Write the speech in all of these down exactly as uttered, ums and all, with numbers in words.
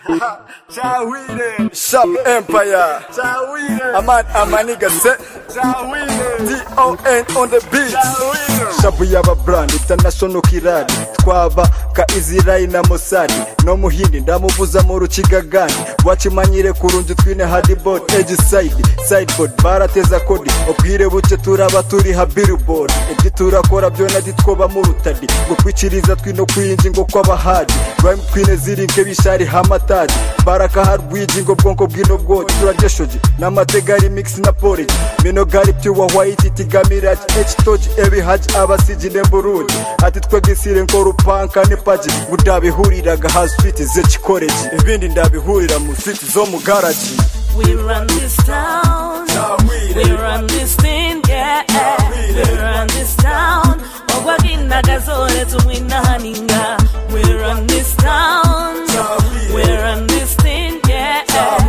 Chawile Sharp Empire Chawile Aman Amaniga set Chawile D O N on the beat Chawile Shabu yaba brand international kiradi twaba ka Israel na Mossad no muhindi ndamuvuza mu rukigagani wacimanyire kurunje twine hardboard edge side sideboard barateza kodi obwire buce turaba turi ha billboard ibyo turakora byo nadi twoba mu rutadi ngo kwiciriza twino kwinji ngo kwabahadi rhyme twine zirinke bishari hamataji baraka harwiji ngo bwonko bwino bwoti turajeshoje n'amategari mix na porridge mino gari pure white tigamiraje h-toji ebi haji abasiji nemburuji ati twe gisire nko rupanka ne paji budabihuriraga ha street ze chikoreji ibindi ndabihurira mu street zo mu garage. We run this town, we run this thing, yeah, we run this town. Ogwagina gazore tumwina haninga. We run this town, we run this thing, yeah,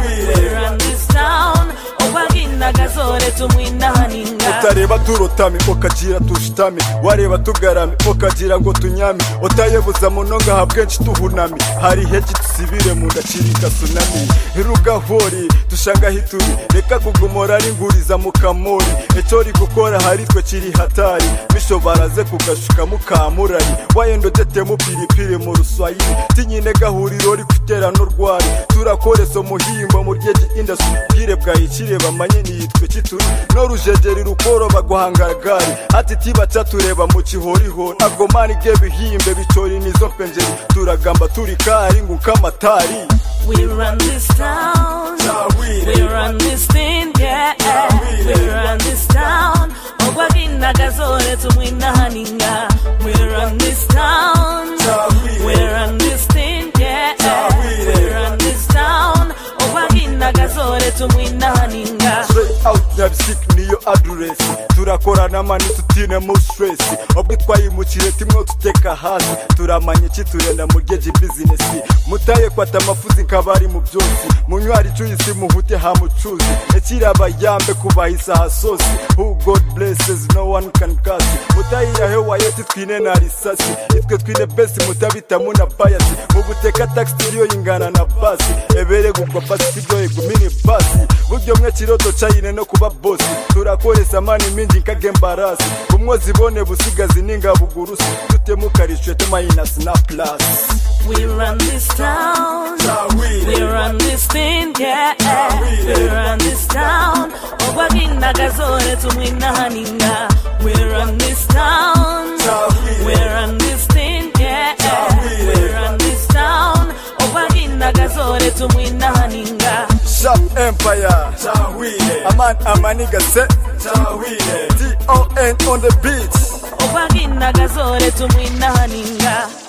we run this town. Ogwagina gazore tumwina haninga. Utareba turotami okajira tushitami wareba tugarami okajira ngo tunyami otayebuza mononga habwenshi tuhunami hari heji tusibire mu ndacirika tsunami iruga hori tushanga hituri reka kugumora ari nguriza mu kamori ecori gukora hari twe kiri hatari misho baraze kugashuka mu kamurari wayendo dete mu piripiri mu ruswayiri tinyine gahuriro ri kutera no rwari turakoreso muhimbo mu ryeji industry bwire bwayikire bamanye niyitwe kituri no rujejeri rukoro bagwahangagari ati tiba catureba mu kihoriho agomani gebihimbe bicori nizo penjeri turagamba turi kari ngukamatari. We run this town, we run this thing, yeah, we run this town. Ogwagina gazore tumwina haninga. We run this town, we run this thing, yeah, we run this town. Ogwagina gazore tumwina haninga. Straight out Nyabisik niyo address turakorana mani tutine mu stress obwi twayimukire timwe tuteka hasi turamanye kiturenda mu geji business mutaye kwata amafuzi nkabari mu byose munywari cyuyisi muhute ha mucuzi ekiraba yambe kubahisa hasosi who God blesses no one can curse mutaye yahe wayeti twine na risasi itwe twine best mutabita muna bias mu guteka taxi yo ingana na basi ebere gugwa basi byo igumini basi buryo mwe kiroto cyayine no kuba boss turakoresa mani minji nkagembarasi kumwozi bone busigazi ninga bugurusi tutemukarishwe temayinasi na plus. We run this town, we run this thing, yeah, we run this town. Ogwagina gazore tumwina haninga. We run this town, we run this thing, yeah, we run this town. Ogwagina gazore tumwina haninga. Sharp Empire Chawile Aman Amaniga set Chawile D O N on the beat Ogwagina gazore tumwina haninga.